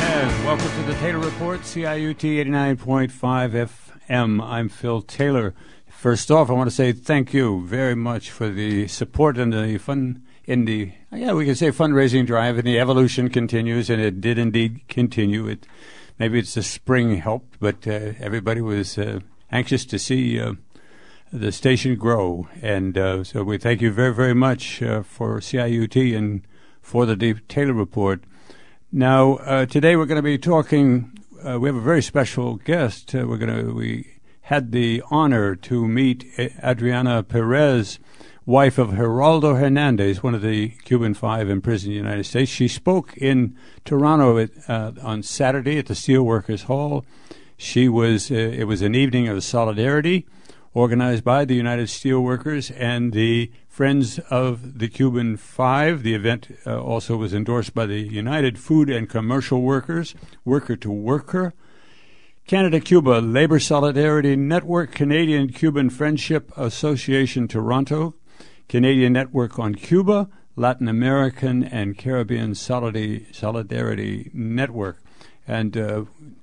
And welcome to the Taylor Report, CIUT 89.5 FM. I'm Phil Taylor. First off, I want to say thank you very much for the support and the fun in the, we can say fundraising drive, and the evolution continues, and it did indeed continue. Maybe it's the spring helped, but everybody was anxious to see the station grow. And so we thank you very, very much for CIUT and for the Taylor Report. Now, today we're going to be talking, we have a very special guest. We had the honor to meet Adriana Perez, wife of Geraldo Hernandez, one of the Cuban Five imprisoned in the United States. She spoke in Toronto on Saturday at the Steelworkers Hall. It was an evening of solidarity organized by the United Steelworkers and the Friends of the Cuban Five. The event also was endorsed by the United Food and Commercial Workers, Worker to Worker, Canada-Cuba Labor Solidarity Network, Canadian-Cuban Friendship Association Toronto, Canadian Network on Cuba, Latin American and Caribbean Solidarity Network. And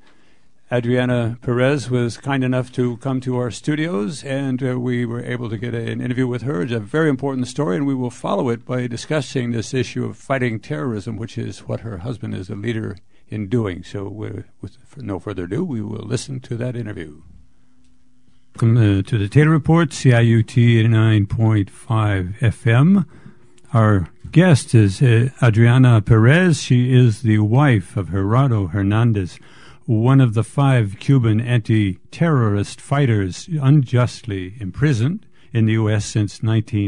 Adriana Perez was kind enough to come to our studios, and we were able to get an interview with her. It's a very important story, and we will follow it by discussing this issue of fighting terrorism, which is what her husband is a leader in doing. So with no further ado, we will listen to that interview. Welcome to the Taylor Report, CIUT 89.5 FM. Our guest is Adriana Perez. She is the wife of Geraldo Hernandez, one of the 5 Cuban anti-terrorist fighters unjustly imprisoned in the U.S. since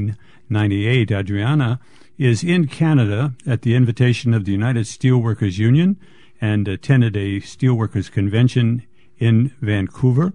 1998. Adriana is in Canada at the invitation of the United Steelworkers Union and attended a Steelworkers Convention in Vancouver.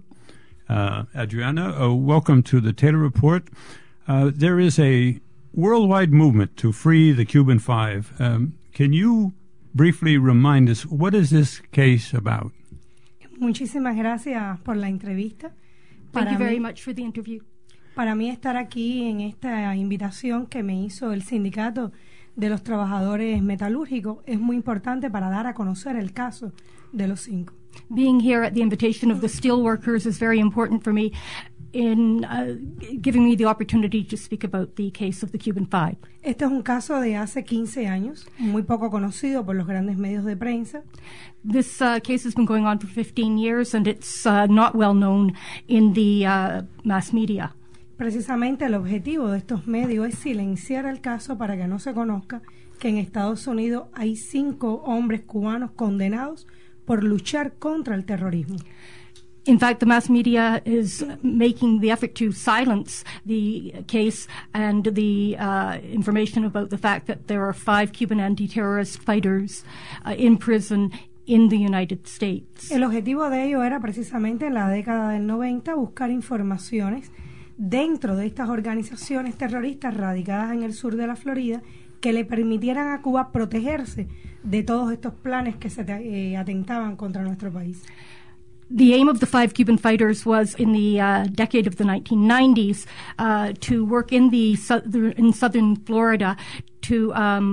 Adriana, welcome to the Taylor Report. There is a worldwide movement to free the Cuban Five. Can you briefly remind us, what is this case about? Muchísimas gracias por la entrevista. Thank you very much for the interview. Para mí estar aquí en esta invitación que me hizo el Sindicato de los Trabajadores Metalúrgicos es muy importante para dar a conocer el caso de los 5. Being here at the invitation of the steelworkers is very important for me in giving me the opportunity to speak about the case of the Cuban Five. Este es un caso de hace 15 años, muy poco conocido por los grandes medios de prensa. This case has been going on for 15 years and it's not well known in the mass media. Precisamente el objetivo de estos medios es silenciar el caso para que no se conozca que en Estados Unidos hay 5 hombres cubanos condenados por luchar contra el terrorismo. In fact, the mass media is making the effort to silence the case and the information about the fact that there are 5 Cuban anti-terrorist fighters in prison in the United States. El objetivo de ello era precisamente en la década del 90 buscar informaciones dentro de estas organizaciones terroristas radicadas en el sur de la Florida que le permitieran a Cuba protegerse de todos estos planes que se atentaban contra nuestro país. The aim of the 5 Cuban fighters was in the decade of the 1990s to work in southern Florida to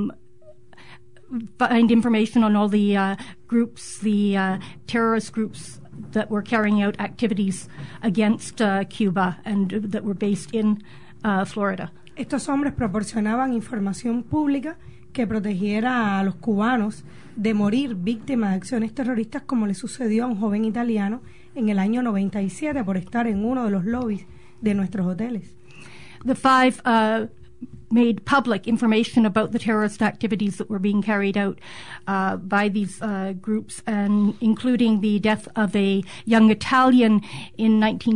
find information on all the groups, the terrorist groups that were carrying out activities against Cuba and that were based in Florida. Estos hombres proporcionaban información pública que protegiera a los cubanos de morir víctimas de acciones terroristas, como le sucedió a un joven italiano en el año 97 por estar en uno de los lobbies de nuestros hoteles. The 5 made public information about the terrorist activities that were being carried out by these groups, and including the death of a young Italian in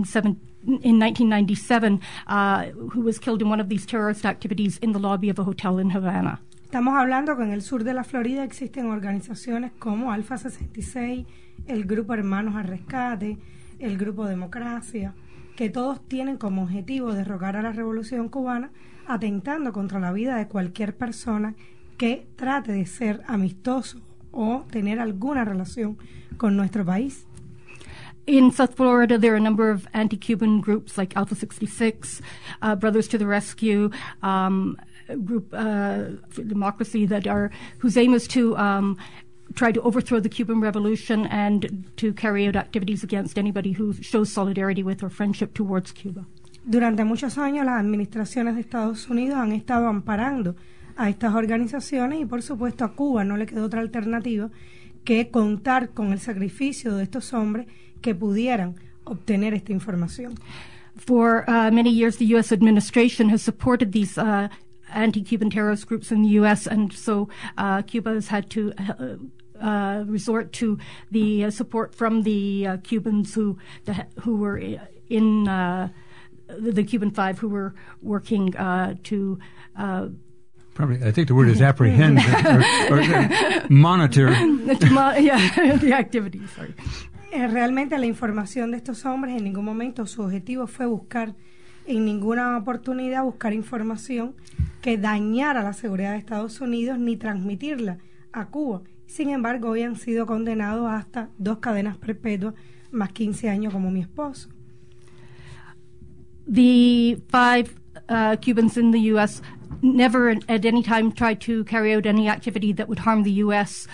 1997 who was killed in one of these terrorist activities in the lobby of a hotel in Havana. Estamos hablando que en el sur de la Florida existen organizaciones como Alfa 66, el Grupo Hermanos al Rescate, el Grupo Democracia, que todos tienen como objetivo derrocar a la Revolución Cubana, atentando contra la vida de cualquier persona que trate de ser amistoso o tener alguna relación con nuestro país. In South Florida, there are a number of anti-Cuban groups like Alpha 66, Brothers to the Rescue, group for democracy whose aim is to try to overthrow the Cuban Revolution and to carry out activities against anybody who shows solidarity with or friendship towards Cuba. Durante muchos años las administraciones de Estados Unidos han estado amparando a estas organizaciones y por supuesto a Cuba no le quedó otra alternativa que contar con el sacrificio de estos hombres que pudieran obtener esta información. For many years, the U.S. administration has supported these anti-Cuban terrorist groups in the U.S., and so Cuba has had to resort to the support from the Cubans who were in the Cuban Five, who were working to probably, I think the word is apprehend or monitor. The activities, sorry. Realmente la información de estos hombres en ningún momento su objetivo fue buscar, en ninguna oportunidad buscar información que dañara la seguridad de Estados Unidos ni transmitirla a Cuba. Sin embargo, hoy han sido condenados hasta 2 cadenas perpetuas más 15 años como mi esposo. The 5 Cubans in the U.S. never at any time tried to carry out any activity that would harm the U.S.,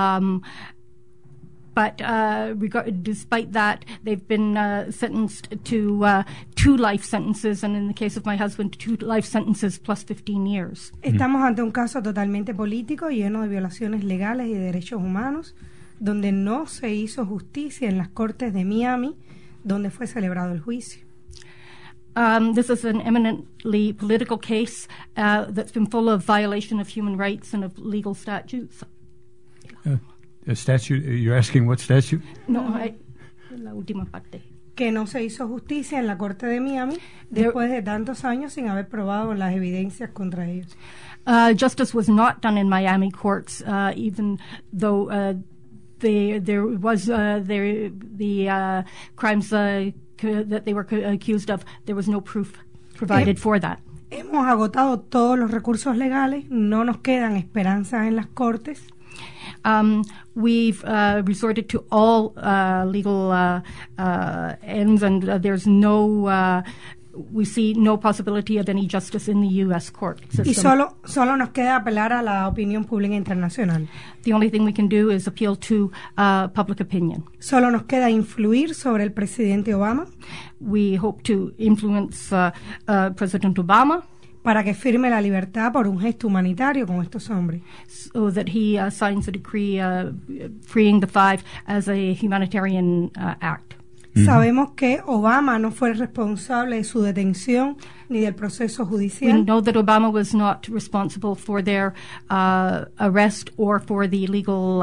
but despite that, they've been sentenced to 2 life sentences, and in the case of my husband, 2 life sentences plus 15 years. Estamos ante un caso totalmente político, lleno de violaciones legales y de derechos humanos, donde no se hizo justicia en las cortes de Miami, donde fue celebrado el juicio. This is an eminently political case that's been full of violation of human rights and of legal statutes. A statute? You're asking what statute? No, la última parte. Que no se hizo justicia en la corte de Miami después de tantos años sin haber probado las evidencias contra ellos. Justice was not done in Miami courts, even though there was the crimes that they were accused of. There was no proof provided for that. Hemos agotado todos los recursos legales, no nos quedan esperanzas en las cortes. We've resorted to all legal ends, and there's no, we see no possibility of any justice in the U.S. court system. Y solo nos queda apelar a la opinión pública internacional. The only thing we can do is appeal to public opinion. Solo nos queda influir sobre el presidente Obama. We hope to influence President Obama para que firme la libertad por un gesto humanitario con estos hombres. So that he signs a decree freeing the 5 as a humanitarian act. Sabemos que Obama no fue responsable de su detención ni del proceso judicial. We know that Obama was not responsible for their arrest or for the legal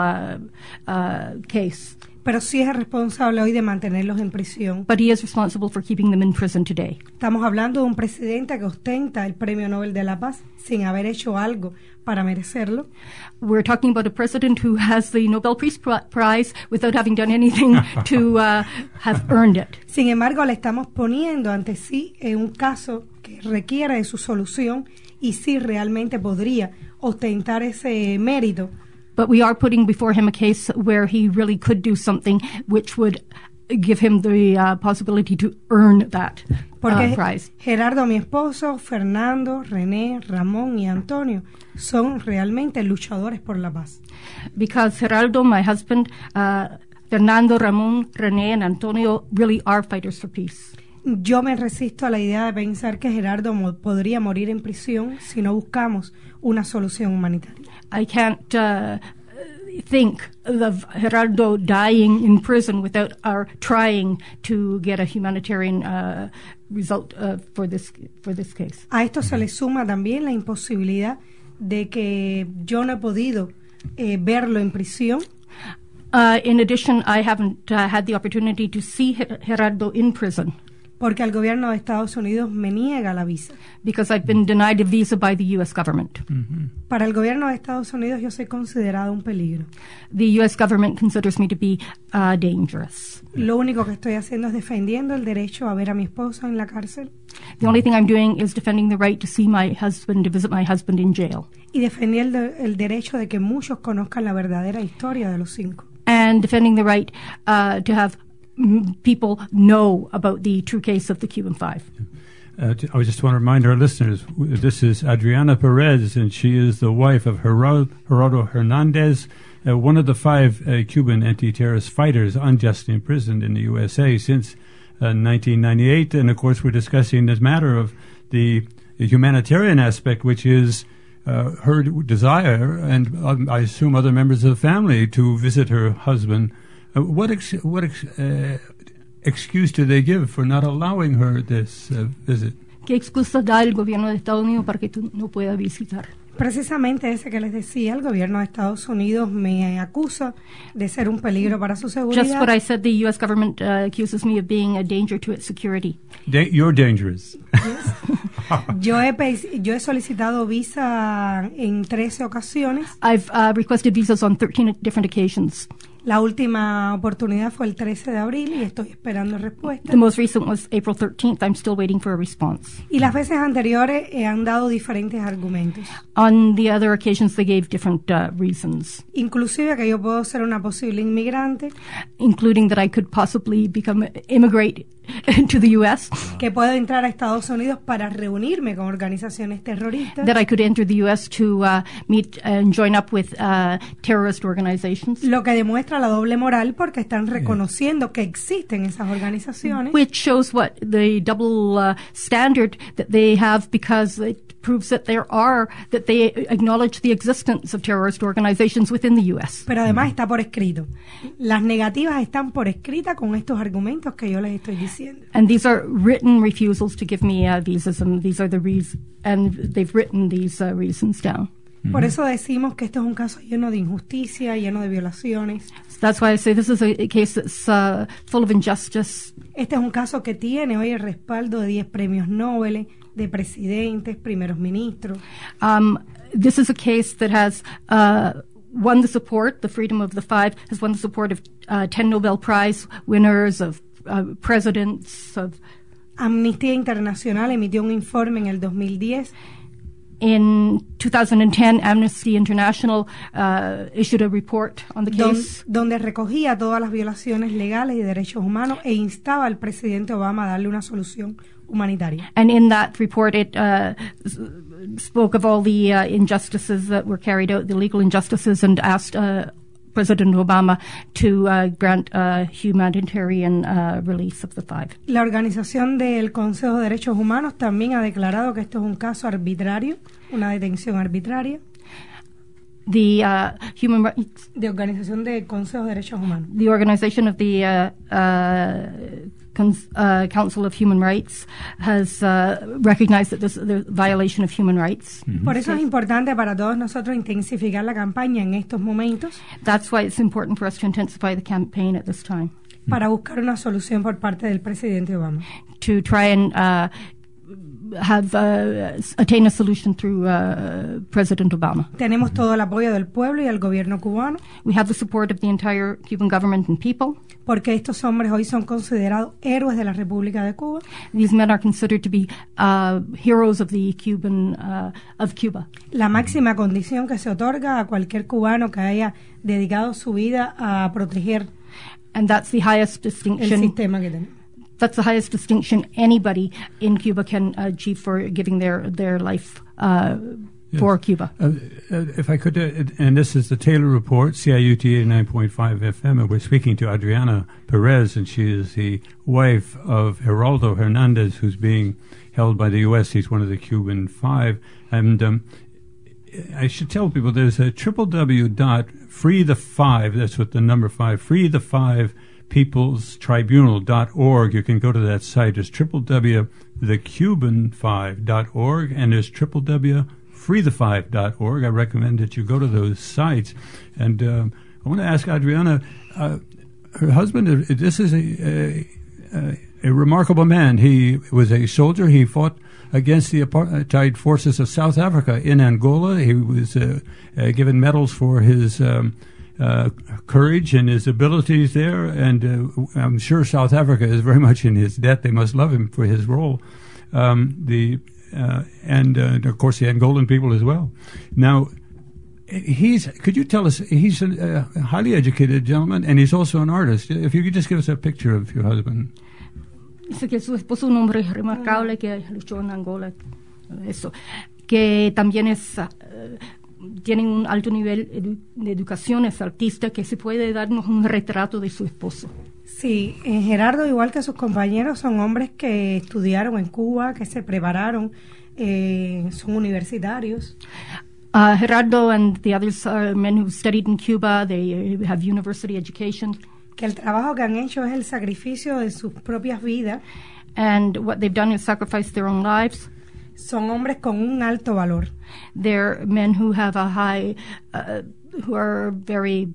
case. Pero sí es responsable hoy de mantenerlos en prisión. But he is responsible for keeping them in prison today. Estamos hablando de un presidente que ostenta el Premio Nobel de la Paz sin haber hecho algo para merecerlo. We're talking about a president who has the Nobel Peace Prize without having done anything to have earned it. Sin embargo, le estamos poniendo ante sí un caso que requiere de su solución y sí realmente podría ostentar ese mérito. But we are putting before him a case where he really could do something which would give him the possibility to earn that prize. Gerardo, mi esposo, Fernando, René, Ramón y Antonio son realmente luchadores por la paz. Because Gerardo, my husband, Fernando, Ramón, René and Antonio really are fighters for peace. Yo me resisto a la idea de pensar que Gerardo podría morir en prisión si no buscamos una solución humanitaria. I can't think of Gerardo dying in prison without our trying to get a humanitarian result for this case. A esto se le suma también la imposibilidad de que yo no he podido verlo en prisión. In addition, I haven't had the opportunity to see Gerardo in prison. Porque el gobierno de Estados Unidos me niega la visa. Because I've been denied a visa by the U.S. government. Para el gobierno de Estados Unidos yo soy considerado un peligro. The U.S. government considers me to be dangerous. Lo único que estoy haciendo es defendiendo el derecho a ver a mi esposo en la cárcel. The only thing I'm doing is defending the right to see my husband, to visit my husband in jail. Y defendiendo el derecho de que muchos conozcan la verdadera historia de los 5. And defending the right to have people know about the true case of the Cuban 5. I just want to remind our listeners, this is Adriana Perez, and she is the wife of Geraldo Hernandez, one of the 5 Cuban anti-terrorist fighters unjustly imprisoned in the USA since 1998. And, of course, we're discussing this matter of the humanitarian aspect, which is her desire, and I assume other members of the family, to visit her husband. What excuse do they give for not allowing her this visit? ¿Qué excusa da el gobierno de Estados Unidos para que tú no puedas visitar? Precisamente ese que les decía, el gobierno de Estados Unidos me acusa de ser un peligro para su seguridad. Just what I said, the U.S. government accuses me of being a danger to its security. You're dangerous. Yo he solicitado visa en 13 ocasiones. I've requested visas on 13 different occasions. La última oportunidad fue el 13 de abril y estoy esperando respuesta. The most recent was April 13th. I'm still waiting for a response. Y las veces anteriores han dado diferentes argumentos. On the other occasions, they gave different reasons. Inclusive que yo puedo ser una posible inmigrante. Including that I could possibly immigrate to the U.S. Que puedo entrar a Estados Unidos para reunirme con organizaciones terroristas. That I could enter the U.S. to meet and join up with terrorist organizations. Lo que demuestra la doble moral porque están reconociendo que existen esas organizaciones. Which shows what the double standard that they have, because it proves that they acknowledge the existence of terrorist organizations within the U.S. Pero además está por escrito. Las negativas están por escrita con estos argumentos que yo les estoy diciendo. And these are written refusals to give me visas, and these are the reasons, and they've written these reasons down. Por eso decimos que esto es un caso lleno de injusticia, lleno de violaciones. So that's why I say this is a case that's full of injustice. Este es un caso que tiene hoy el respaldo de 10 premios Nobel, de presidentes, primeros ministros. This is a case that has won the support, the Freedom of the Five, has won the support of 10 Nobel Prize winners, of presidents, of... Amnistía Internacional emitió un informe en el 2010. In 2010, Amnesty International issued a report on the case. Donde recogía todas las violaciones legales y derechos humanos e instaba al presidente Obama a darle una solución humanitaria. And in that report, it spoke of all the injustices that were carried out, the legal injustices, and asked President Obama to grant humanitarian release of the 5. La organización del Consejo de Derechos Humanos también ha declarado que esto es un caso arbitrario, una detención arbitraria. The Human Rights... De Organización del Consejo de Derechos Humanos. The organization of the Council of Human Rights has recognized that this is a violation of human rights. Por eso es importante para todos nosotros intensificar la campaña en estos momentos. That's why it's important for us to intensify the campaign at this time. Para buscar una solución por parte del presidente Obama. To try and attain a solution through President Obama. Tenemos todo el apoyo del pueblo y del gobierno cubano. We have the support of the entire Cuban government and people. Porque estos hombres hoy son considerados héroes de la República de Cuba. These men are considered to be heroes of the of Cuba. La máxima condición que se otorga a cualquier cubano que haya dedicado su vida a proteger and that's the highest distinction. El sistema que tenemos. That's the highest distinction anybody in Cuba can achieve for giving their life for Cuba. If I could, and this is the Taylor Report, CIUT 89.5 FM, and we're speaking to Adriana Perez, and she is the wife of Geraldo Hernandez, who's being held by the U.S. He's one of the Cuban 5. And I should tell people there's a www.freethe5, that's what the number 5, freethe5peoplestribunal.org. You can go to that site. There's www.thecuban5.org, and there's www.freethe5.org. I recommend that you go to those sites. And I want to ask Adriana, her husband, this is a remarkable man. He was a soldier. He fought against the apartheid forces of South Africa in Angola. He was given medals for his courage and his abilities there, and I'm sure South Africa is very much in his debt. They must love him for his role. And of course the Angolan people as well. Now, could you tell us, he's a highly educated gentleman, and he's also an artist. If you could just give us a picture of your husband. Dice que su esposo es un hombre remarcable que luchó en Angola. Eso. Que también tiene un alto nivel de educación, es artista, que se puede darnos un retrato de su esposo. Sí, Gerardo, igual que sus compañeros, son hombres que estudiaron en Cuba, que se prepararon, son universitarios. Gerardo and the others are men who studied in Cuba. They have university education. Que el trabajo que han hecho es el sacrificio de sus propias vidas. And what they've done is sacrifice their own lives. Son hombres con un alto valor. They're men who have a high, who are very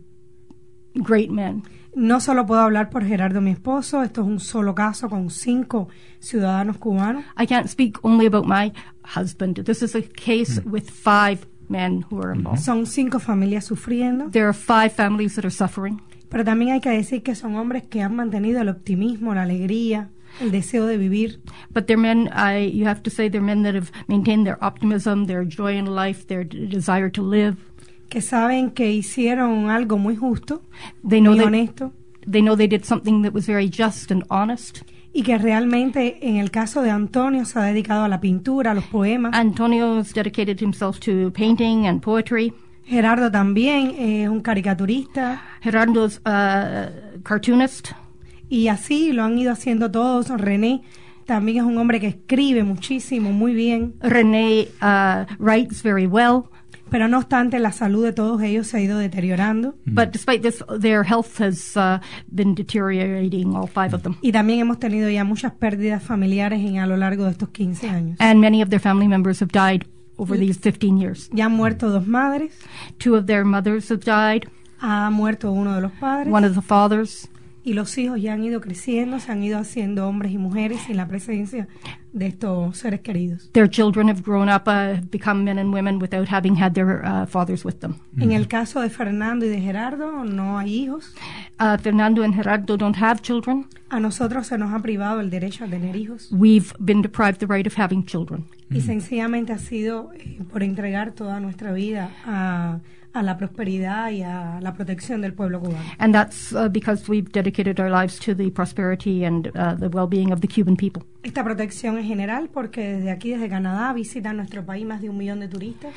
great men. No solo puedo hablar por Gerardo, mi esposo. Esto es un solo caso con 5 ciudadanos cubanos. I can't speak only about my husband. This is a case with 5 men who are involved. Son 5 familias sufriendo. There are 5 families that are suffering. Pero también hay que decir que son hombres que han mantenido el optimismo, la alegría, el deseo de vivir. But they're men, you have to say they're men that have maintained their optimism, their joy in life, their desire to live. Que saben que hicieron algo muy justo, They know muy they, honesto, they know they did something that was very just and honest. y que realmente en el caso de Antonio se ha dedicado a la pintura, a los poemas. Antonio has dedicated himself to painting and poetry. Gerardo también es un caricaturista, Gerardo's a cartoonist. y así lo han ido haciendo todos. René también es un hombre que escribe muchísimo, muy bien, René writes very well. pero no obstante la salud de todos ellos se ha ido deteriorando. But despite this, their health has been deteriorating, all 5 of them. Y también hemos tenido ya muchas pérdidas familiares a lo largo de estos 15 años. And many of their family members have died over these 15 years. Ya han muerto 2 madres, 2 of their mothers have died, ha muerto uno de los padres, one of the fathers, y los hijos ya han ido creciendo, se han ido haciendo hombres y mujeres sin la presencia de estos seres queridos. their children have grown up, have become men and women without having had their fathers with them. En el caso de Fernando y de Gerardo no hay hijos. Fernando and Gerardo don't have children. A nosotros se nos ha privado el derecho a tener hijos, We've been deprived the right of having children. y sencillamente ha sido por entregar toda nuestra vida a la prosperidad y a la protección del pueblo cubano. And that's because we've dedicated our lives to the prosperity and the well-being of the Cuban people. Esta protección es general porque desde aquí, desde Canadá, visitan nuestro país más de 1 millón de turistas,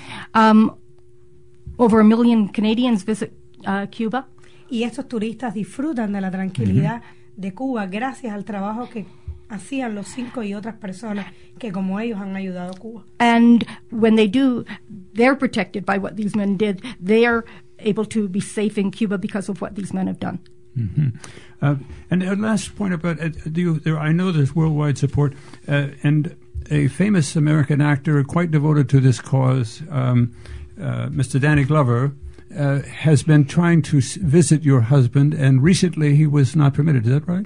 Over 1 million Canadians visit Cuba. y estos turistas disfrutan de la tranquilidad de Cuba gracias al trabajo que hacían los 5 y otras personas que como ellos han ayudado a Cuba. And when they do, they're protected by what these men did. They're able to be safe in Cuba because of what these men have done. And a last point about I know there's worldwide support, and a famous American actor quite devoted to this cause, Mr. Danny Glover, has been trying to visit your husband, and recently he was not permitted. Is that right?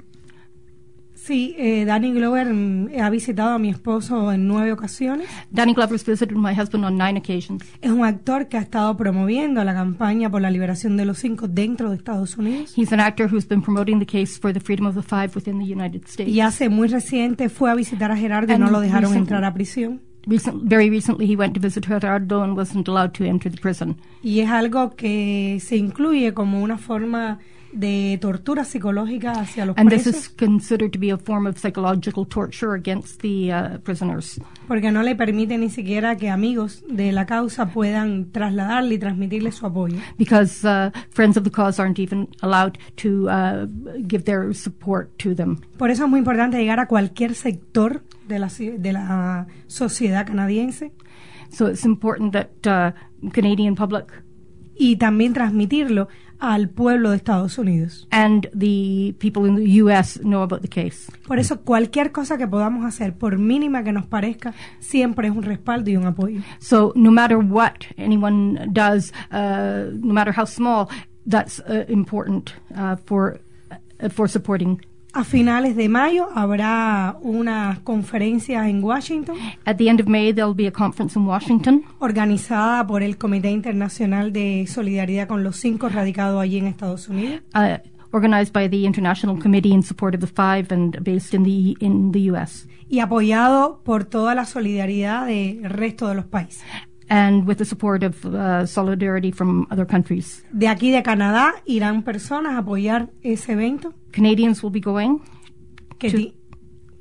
Sí, Danny Glover ha visitado a mi esposo en 9 ocasiones. Danny Glover's visited my husband on 9 occasions. Es un actor que ha estado promoviendo la campaña por la liberación de los 5 dentro de Estados Unidos. He's an actor who's been promoting the case for the freedom of the 5 within the United States. Y hace muy reciente fue a visitar a Gerardo y no lo dejaron entrar a prisión. Very recently he went to visit Gerardo and wasn't allowed to enter the prison. Y es algo que se incluye como una forma de tortura psicológica hacia los And this presos, is considered to be a form of psychological torture against the prisoners. porque no le permite ni siquiera que amigos de la causa puedan trasladarle y transmitirle su apoyo. Because friends of the cause aren't even allowed to give their support to them. Por eso es muy importante llegar a cualquier sector de la sociedad canadiense So it's important that Canadian public y también transmitirlo al pueblo de Estados Unidos. and the people in the U.S. know about the case. Por eso cualquier cosa que podamos hacer, por mínima que nos parezca, siempre es un respaldo y un apoyo. So no matter what anyone does, no matter how small, that's important for supporting. A finales de mayo habrá una conferencia en Washington At the end of May, there'll be a conference in Washington organizada por el Comité Internacional de Solidaridad con los 5 radicados allí en Estados Unidos. organized by the International Committee in support of the 5 and based in the U.S. Y apoyado por toda la solidaridad del resto de los países. And with the support of solidarity from other countries. De aquí de Canadá irán personas a apoyar ese evento. Canadians will be going.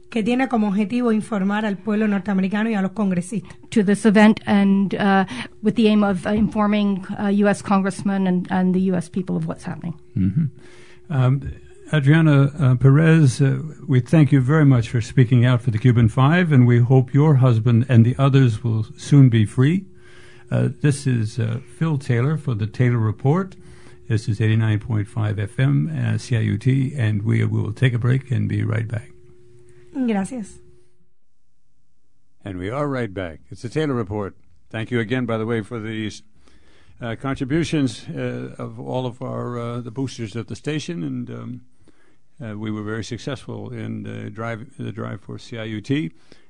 que tiene como objetivo informar al pueblo norteamericano y a los congresistas. To this event, and with the aim of informing U.S. congressmen and the U.S. people of what's happening. Mm-hmm. Adriana Perez, we thank you very much for speaking out for the Cuban Five, and we hope your husband and the others will soon be free. This is Phil Taylor for the Taylor Report. This is 89.5 FM CIUT, and we will take a break and be right back. Gracias. And we are right back. It's the Taylor Report. Thank you again, by the way, for these contributions of all of our the boosters at the station, and we were very successful in the drive for CIUT.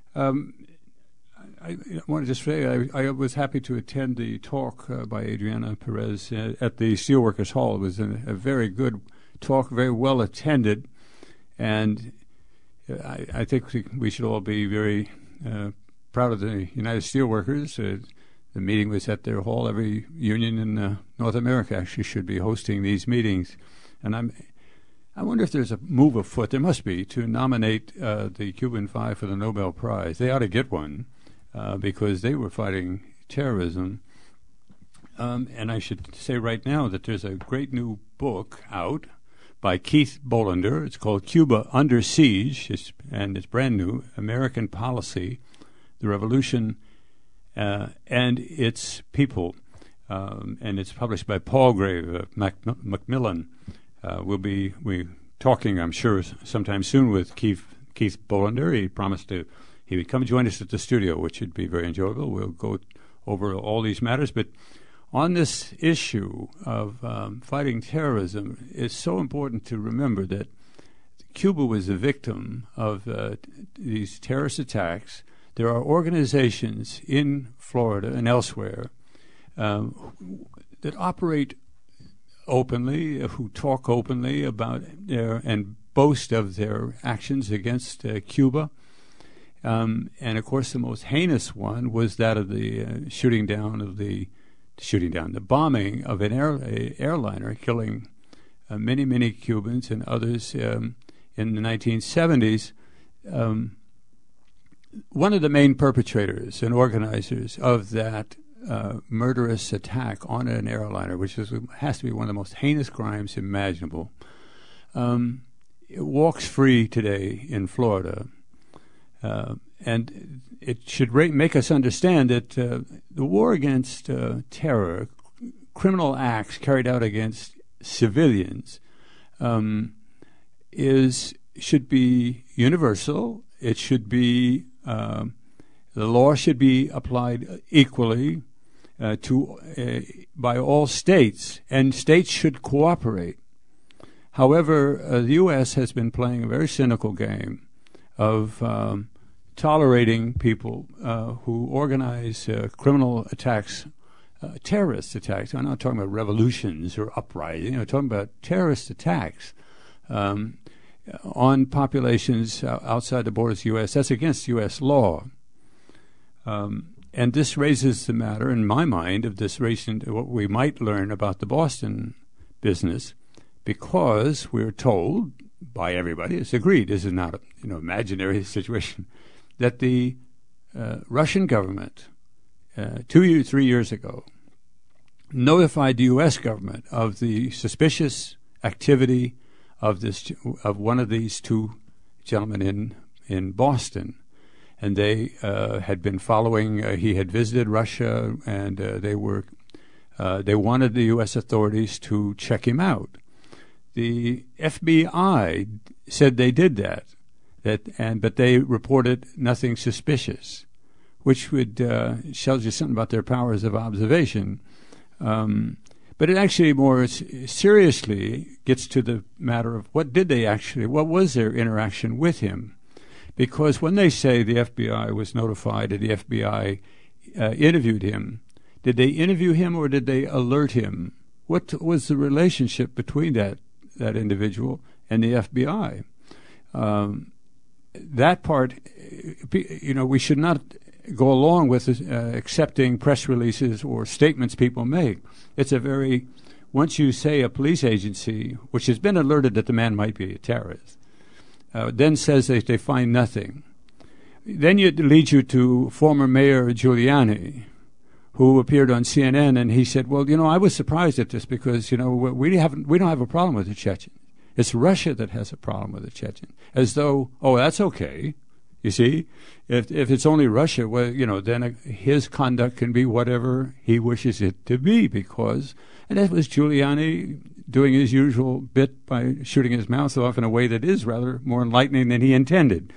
I want to just say I was happy to attend the talk by Adriana Perez at the Steelworkers Hall. It was a very good talk, very well attended, and I think we should all be very proud of the United Steelworkers. The meeting was at their hall. Every union in North America actually should be hosting these meetings, and I wonder if there's a move afoot. There must be, to nominate the Cuban Five for the Nobel Prize. They ought to get one because they were fighting terrorism. And I should say right now that there's a great new book out by Keith Bolander. It's called Cuba Under Siege, and it's brand new, American Policy, the Revolution, and Its People. And it's published by Palgrave Macmillan. We'll be talking, I'm sure, sometime soon with Keith Bolander. He promised he would come join us at the studio, which would be very enjoyable. We'll go over all these matters. But on this issue of fighting terrorism, it's so important to remember that Cuba was a victim of these terrorist attacks. There are organizations in Florida and elsewhere that operate openly, who talk openly about and boast of their actions against Cuba. And of course, the most heinous one was that of the the bombing of an airliner, killing many Cubans and others in the 1970s. One of the main perpetrators and organizers of that murderous attack on an airliner, which has to be one of the most heinous crimes imaginable, it walks free today in Florida. And it should make us understand that the war against terror, criminal acts carried out against civilians, should be universal. It should be the law should be applied equally by all states, and states should cooperate. However, the U.S. has been playing a very cynical game of tolerating people who organize criminal attacks, terrorist attacks. I'm not talking about revolutions or uprisings. I'm talking about terrorist attacks on populations outside the borders of the U.S. That's against U.S. law. And this raises the matter, in my mind, of this recent, what we might learn about the Boston business, because we're told by everybody, it's agreed, this is not an imaginary situation, that the Russian government 3 years ago notified the U.S. government of the suspicious activity of one of these two gentlemen in Boston, and they had been following. He had visited Russia, and they wanted the U.S. authorities to check him out. The FBI said they did that. But they reported nothing suspicious, which would tells you something about their powers of observation. But it actually more seriously gets to the matter of what was their interaction with him? Because when they say the FBI was notified and the FBI interviewed him, did they interview him or did they alert him? What was the relationship between that individual and the FBI? That part, we should not go along with accepting press releases or statements people make. It's once you say a police agency, which has been alerted that the man might be a terrorist, then says that they find nothing. Then it leads you to former Mayor Giuliani, who appeared on CNN, and he said, well, I was surprised at this because, we don't have a problem with the Chechens. It's Russia that has a problem with the Chechens. As though, that's okay. You see, if it's only Russia, well, then his conduct can be whatever he wishes it to be and that was Giuliani doing his usual bit by shooting his mouth off in a way that is rather more enlightening than he intended.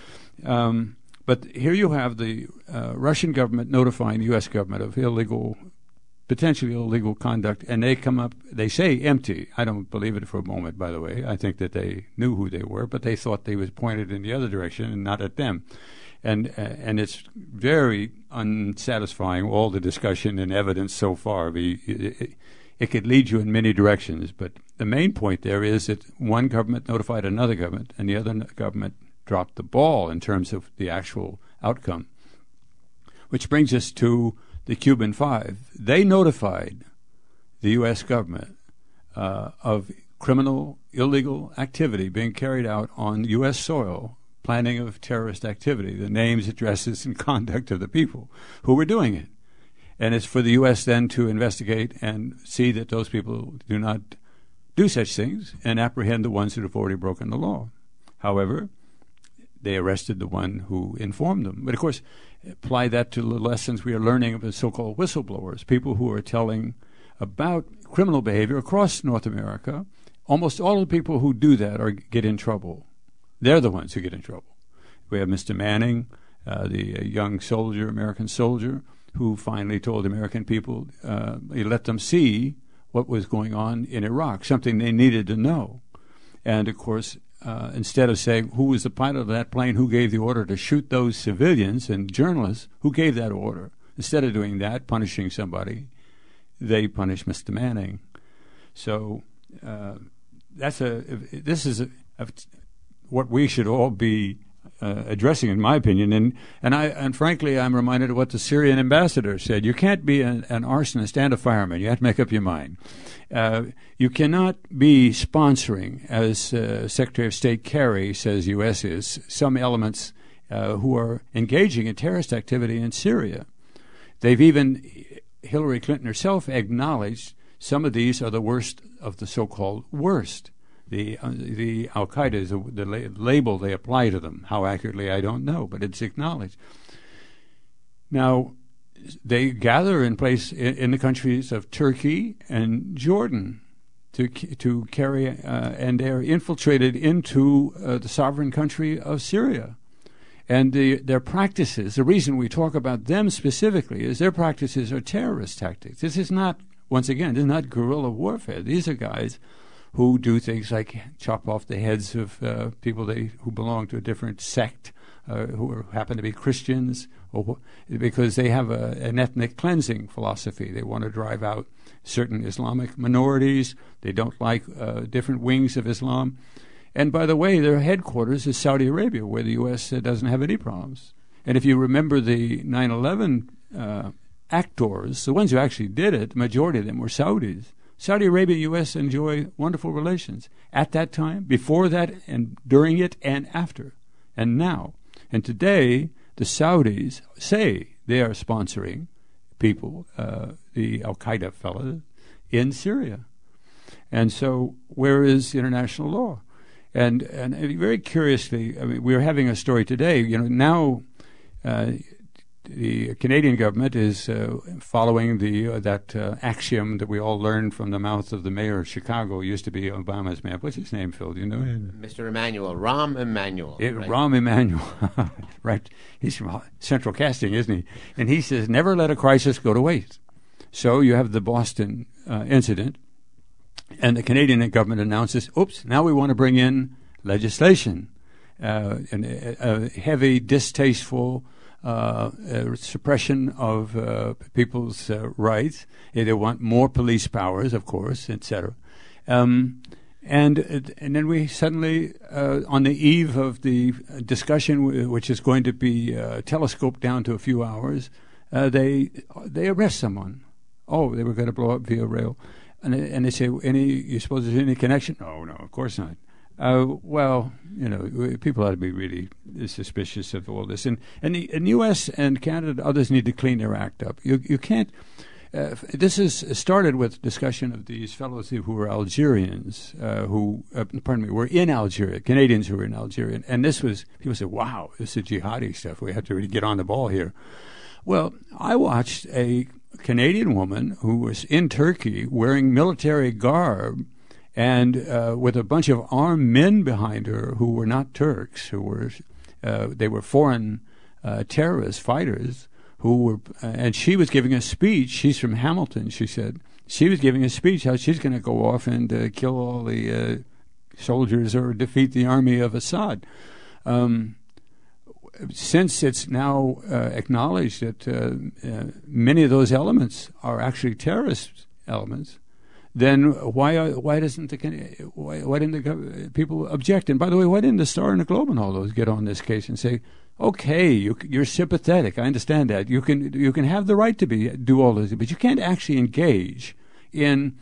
But here you have the Russian government notifying the U.S. government of potentially illegal conduct, and they say empty. I don't believe it for a moment, by the way. I think that they knew who they were, but they thought they was pointed in the other direction and not at them. And it's very unsatisfying, all the discussion and evidence so far. It could lead you in many directions, but the main point there is that one government notified another government, and the other government dropped the ball in terms of the actual outcome. Which brings us to the Cuban Five. They notified the U.S. government of criminal, illegal activity being carried out on U.S. soil, planning of terrorist activity, the names, addresses, and conduct of the people who were doing it. And it's for the U.S. then to investigate and see that those people do not do such things and apprehend the ones that have already broken the law. However, they arrested the one who informed them. But, of course, apply that to the lessons we are learning of the so-called whistleblowers, people who are telling about criminal behavior across North America. Almost all of the people who do that get in trouble. They're the ones who get in trouble. We have Mr. Manning, the young soldier, American soldier, who finally told American people, he let them see what was going on in Iraq, something they needed to know. And, of course, instead of saying who was the pilot of that plane, who gave the order to shoot those civilians and journalists, who gave that order, instead of doing that, punishing somebody, they punished Mr. Manning. So this is what we should all be addressing, in my opinion. And frankly, I'm reminded of what the Syrian ambassador said. You can't be an arsonist and a fireman. You have to make up your mind. You cannot be sponsoring, as Secretary of State Kerry says U.S. is, some elements who are engaging in terrorist activity in Syria. They've even, Hillary Clinton herself acknowledged some of these are the worst of the so-called worst. The Al-Qaeda is the label they apply to them. How accurately, I don't know, but it's acknowledged. Now, they gather in place in the countries of Turkey and Jordan to carry, and they're infiltrated into the sovereign country of Syria. And their practices, the reason we talk about them specifically is their practices are terrorist tactics. This is not, once again, this is not guerrilla warfare. These are guys who do things like chop off the heads of people who belong to a different sect, who happen to be Christians, because they have an ethnic cleansing philosophy. They want to drive out certain Islamic minorities. They don't like different wings of Islam. And by the way, their headquarters is Saudi Arabia, where the U.S. doesn't have any problems. And if you remember the 9/11 actors, the ones who actually did it, the majority of them were Saudis. Saudi Arabia and U.S. enjoy wonderful relations at that time, before that, and during it, and after, and now. And today, the Saudis say they are sponsoring people, the Al-Qaeda fellows, in Syria. And so where is international law? And very curiously, I mean, we're having a story today. Now the Canadian government is following that axiom that we all learned from the mouth of the mayor of Chicago. Used to be Obama's mayor. What's his name, Phil? Do you know? Mr. Emanuel, Rahm Emanuel. Right? Rahm Emanuel, right? He's from Central Casting, isn't he? And he says, never let a crisis go to waste. So you have the Boston incident, and the Canadian government announces, oops, now we want to bring in legislation, and a heavy, distasteful suppression of people's rights. They want more police powers, of course, etc. And then we suddenly, on the eve of the discussion, which is going to be telescoped down to a few hours, they arrest someone. Oh, they were going to blow up Via Rail. And they say, you suppose there's any connection? No, of course not. Well, people ought to be really suspicious of all this. And the U.S. and Canada, others need to clean their act up. You can't. This is started with discussion of these fellows who were Algerians, were in Algeria, Canadians who were in Algeria. And this was, people said, wow, this is jihadi stuff. We have to really get on the ball here. Well, I watched a Canadian woman who was in Turkey wearing military garb and with a bunch of armed men behind her who were not Turks, they were foreign terrorist fighters who were, and she was giving a speech. She's from Hamilton, she said. She was giving a speech how she's going to go off and kill all the soldiers or defeat the army of Assad. Since it's now acknowledged that many of those elements are actually terrorist elements, then why didn't the people object? And by the way, why didn't the Star and the Globe and all those get on this case and say, okay, you're sympathetic. I understand that. You can have the right to do all this, but you can't actually engage in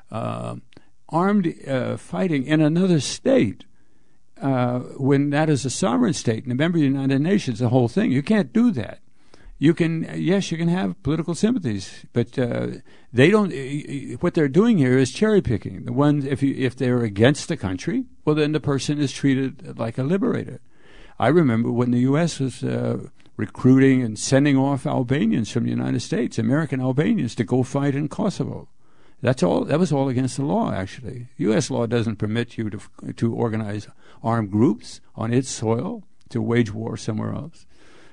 armed fighting in another state when that is a sovereign state and a member of the United Nations. The whole thing. You can't do that. You can have political sympathies, but they don't. What they're doing here is cherry picking. The ones, if they're against the country, well, then the person is treated like a liberator. I remember when the U.S. was recruiting and sending off Albanians from the United States, American Albanians, to go fight in Kosovo. That was all against the law, actually. U.S. law doesn't permit you to organize armed groups on its soil to wage war somewhere else.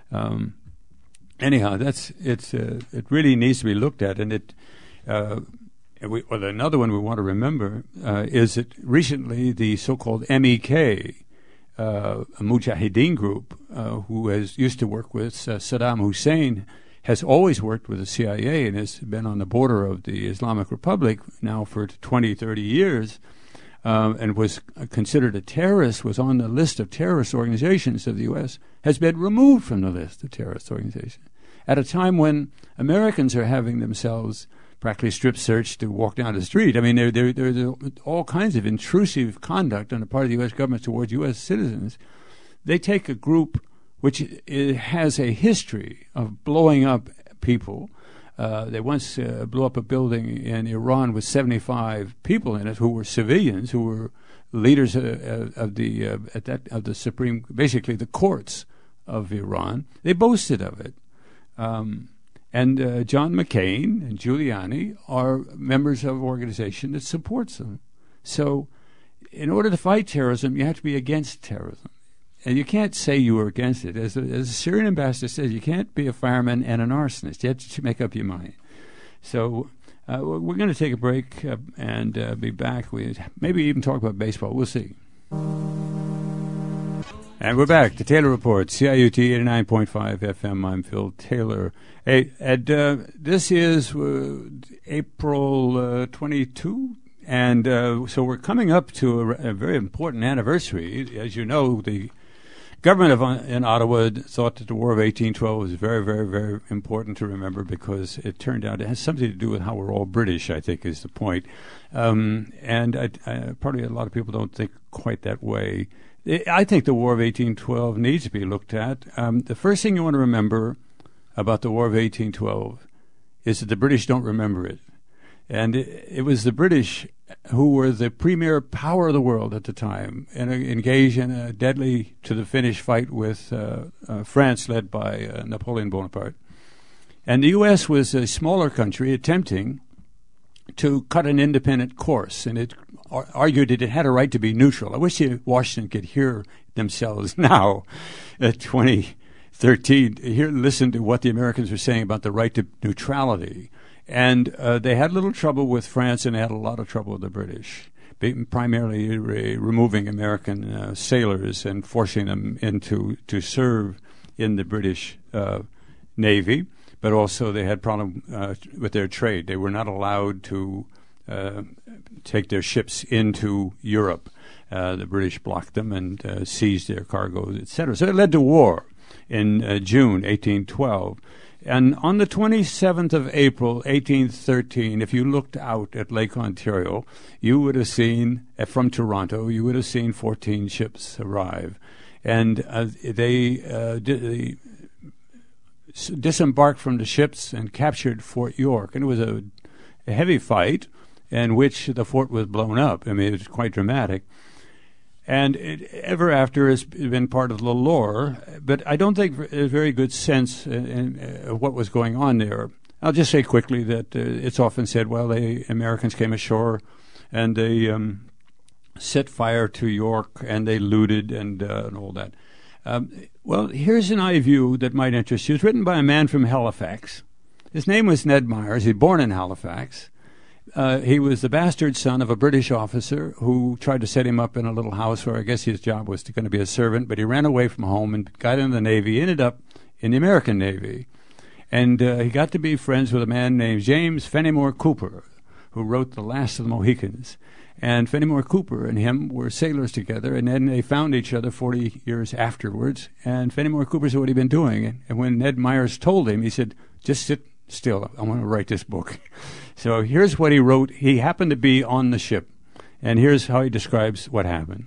Anyhow, it really needs to be looked at, and another one we want to remember is that recently the so-called MEK, a Mujahideen group who used to work with Saddam Hussein, has always worked with the CIA and has been on the border of the Islamic Republic now for 20, 30 years, and was considered a terrorist, was on the list of terrorist organizations of the U.S., has been removed from the list of terrorist organizations at a time when Americans are having themselves practically strip searched to walk down the street. I mean, there's all kinds of intrusive conduct on the part of the U.S. government towards U.S. citizens. They take a group which has a history of blowing up people. They once blew up a building in Iran with 75 people in it who were civilians, who were leaders of the supreme, basically the courts of Iran. They boasted of it. And John McCain and Giuliani are members of an organization that supports them. So in order to fight terrorism, you have to be against terrorism. And you can't say you are against it. As the Syrian ambassador says, you can't be a fireman and an arsonist. You have to make up your mind. So we're going to take a break and be back. We maybe even talk about baseball. We'll see. And we're back. The Taylor Report, CIUT 89.5 FM. I'm Phil Taylor. Hey, Ed, this is April 22, and so we're coming up to a very important anniversary. As you know, the government in Ottawa thought that the War of 1812 was very, very, very important to remember because it turned out it has something to do with how we're all British, I think, is the point. And probably a lot of people don't think quite that way. I think the War of 1812 needs to be looked at. The first thing you want to remember about the War of 1812 is that the British don't remember it. And it was the British who were the premier power of the world at the time and engaged in a deadly to the finish fight with France, led by Napoleon Bonaparte. And the U.S. was a smaller country attempting to cut an independent course, and it argued that it had a right to be neutral. I wish Washington could hear themselves now at 2013, listen to what the Americans were saying about the right to neutrality. And they had little trouble with France, and they had a lot of trouble with the British, primarily removing American sailors and forcing them to serve in the British Navy. But also they had problem with their trade. They were not allowed to take their ships into Europe. The British blocked them and seized their cargoes, etc. So it led to war in June 1812. And on the 27th of April, 1813, if you looked out at Lake Ontario, you would have seen, from Toronto, you would have seen 14 ships arrive. And they disembarked from the ships and captured Fort York. And it was a heavy fight in which the fort was blown up. I mean, it was quite dramatic. And it ever after has been part of the lore, but I don't think there's a very good sense of what was going on there. I'll just say quickly that it's often said, well, the Americans came ashore and they set fire to York and they looted and all that. Well, here's an eye view that might interest you. It's written by a man from Halifax. His name was Ned Myers. He was born in Halifax. He was the bastard son of a British officer who tried to set him up in a little house where I guess his job was going to be a servant, but he ran away from home and got into the Navy, ended up in the American Navy. And he got to be friends with a man named James Fenimore Cooper, who wrote The Last of the Mohicans. And Fenimore Cooper and him were sailors together, and then they found each other 40 years afterwards. And Fenimore Cooper said, what have you been doing? And when Ned Myers told him, he said, just sit still. I want to write this book. So here's what he wrote. He happened to be on the ship, and here's how he describes what happened.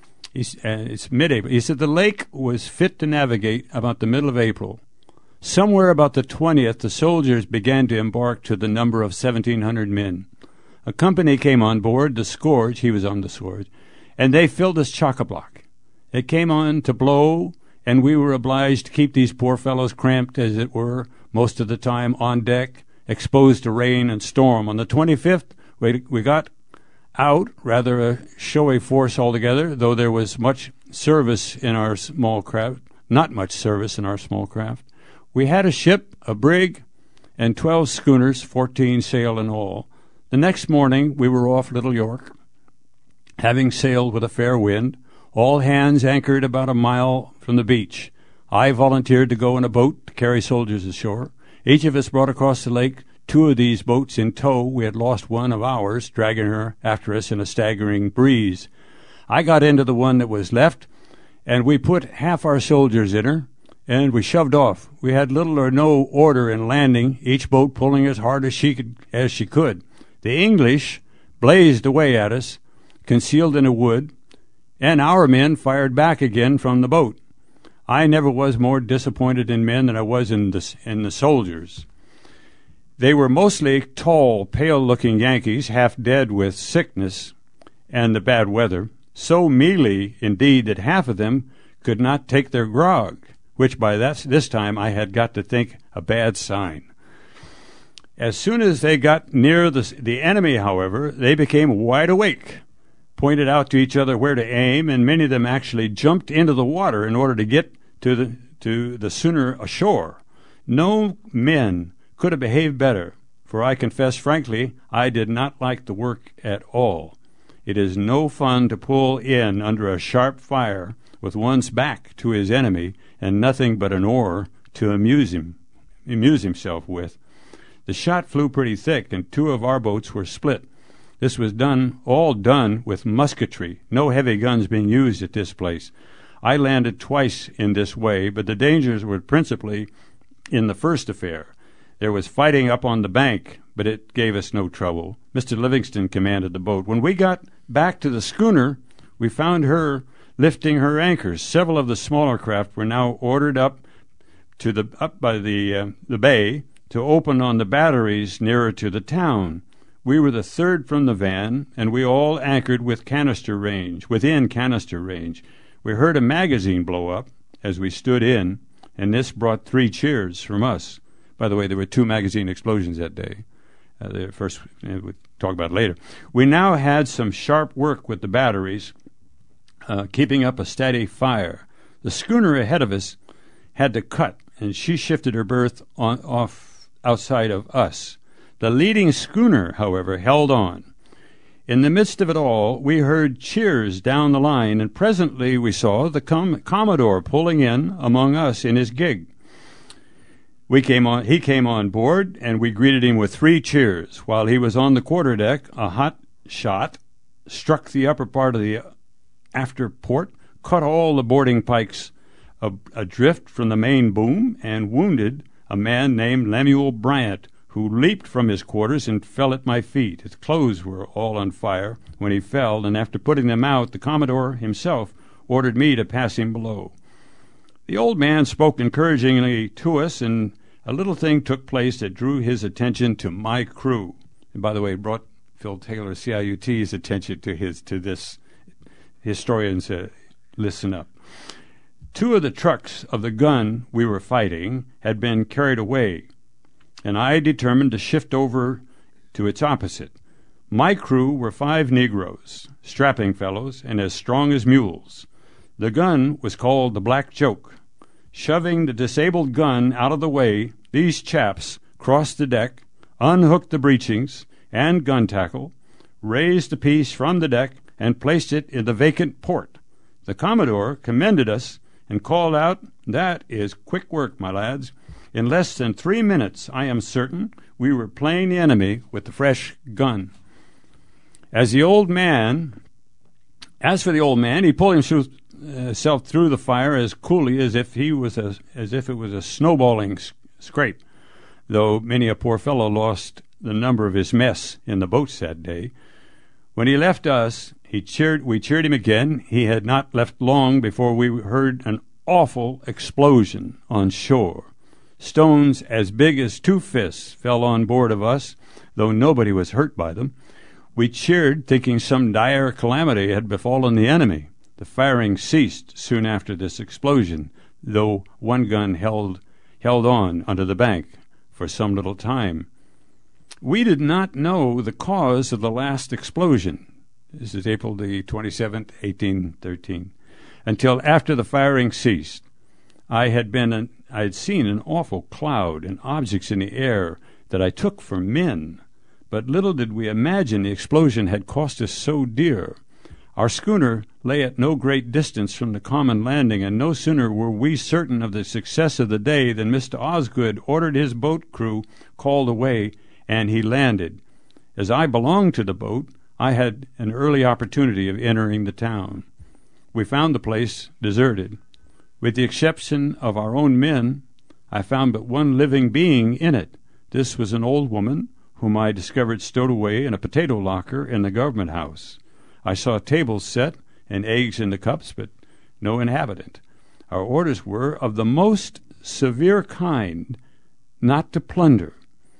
It's mid-April. He said the lake was fit to navigate about the middle of April. Somewhere about the 20th, the soldiers began to embark to the number of 1,700 men. A company came on board, the Scourge, he was on the Scourge, and they filled us chock-a-block. It came on to blow, and we were obliged to keep these poor fellows cramped, as it were, most of the time on deck, exposed to rain and storm. On the 25th, we got out, rather a showy force altogether, though there was much service in our small craft, not much service in our small craft. We had a ship, a brig, and 12 schooners, 14 sail in all. The next morning, we were off Little York, having sailed with a fair wind. All hands anchored about a mile from the beach. I volunteered to go in a boat to carry soldiers ashore. Each of us brought across the lake 2 of these boats in tow. We had lost one of ours, dragging her after us in a staggering breeze. I got into the one that was left, and we put half our soldiers in her, and we shoved off. We had little or no order in landing, each boat pulling as hard as she could. The English blazed away at us, concealed in a wood, and our men fired back again from the boat. I never was more disappointed in men than I was in the soldiers. They were mostly tall, pale-looking Yankees, half dead with sickness and the bad weather, so mealy, indeed, that half of them could not take their grog, which by this time I had got to think a bad sign. As soon as they got near the enemy, however, they became wide awake, pointed out to each other where to aim, and many of them actually jumped into the water in order to get to the sooner ashore. No men could have behaved better, for I confess frankly I did not like the work at all. It is no fun to pull in under a sharp fire with one's back to his enemy and nothing but an oar to amuse himself with. The shot flew pretty thick, and 2 of our boats were split. This was all done with musketry, no heavy guns being used at this place. I landed twice in this way, but the dangers were principally in the first affair. There was fighting up on the bank, but it gave us no trouble. Mr. Livingston commanded the boat. When we got back to the schooner, we found her lifting her anchors. Several of the smaller craft were now ordered up by the bay to open on the batteries nearer to the town. We were the third from the van, and we all anchored within canister range. We heard a magazine blow up as we stood in, and this brought 3 cheers from us. By the way, there were 2 magazine explosions that day. The first, we'll talk about it later. We now had some sharp work with the batteries, keeping up a steady fire. The schooner ahead of us had to cut, and she shifted her berth off outside of us. The leading schooner, however, held on. In the midst of it all, we heard cheers down the line, and presently we saw the Commodore pulling in among us in his gig. He came on board, and we greeted him with 3 cheers. While he was on the quarterdeck, a hot shot struck the upper part of the after port, cut all the boarding pikes adrift from the main boom, and wounded a man named Lemuel Bryant, who leaped from his quarters and fell at my feet. His clothes were all on fire when he fell, and after putting them out, the Commodore himself ordered me to pass him below. The old man spoke encouragingly to us, and a little thing took place that drew his attention to my crew. And by the way, it brought Phil Taylor, CIUT's attention to this. Historians, listen up. 2 of the trucks of the gun we were fighting had been carried away, and I determined to shift over to its opposite. My crew were 5 Negroes, strapping fellows, and as strong as mules. The gun was called the Black Joke. Shoving the disabled gun out of the way, these chaps crossed the deck, unhooked the breechings and gun tackle, raised the piece from the deck, and placed it in the vacant port. The Commodore commended us and called out, "That is quick work, my lads." In less than 3 minutes, I am certain, we were playing the enemy with the fresh gun. As for the old man, he pulled himself through the fire as coolly as if it was a snowballing scrape, though many a poor fellow lost the number of his mess in the boats that day. When he left us, we cheered him again. He had not left long before we heard an awful explosion on shore. Stones as big as 2 fists fell on board of us, though nobody was hurt by them. We cheered, thinking some dire calamity had befallen the enemy. The firing ceased soon after this explosion, though one gun held on under the bank for some little time. We did not know the cause of the last explosion. This is April the 27th, 1813. Until after the firing ceased. I had seen an awful cloud and objects in the air that I took for men, but little did we imagine the explosion had cost us so dear. Our schooner lay at no great distance from the common landing, and no sooner were we certain of the success of the day than Mr. Osgood ordered his boat crew called away, and he landed. As I belonged to the boat, I had an early opportunity of entering the town. We found the place deserted. With the exception of our own men, I found but one living being in it. This was an old woman whom I discovered stowed away in a potato locker in the government house. I saw tables set and eggs in the cups, but no inhabitant. Our orders were of the most severe kind, not to plunder,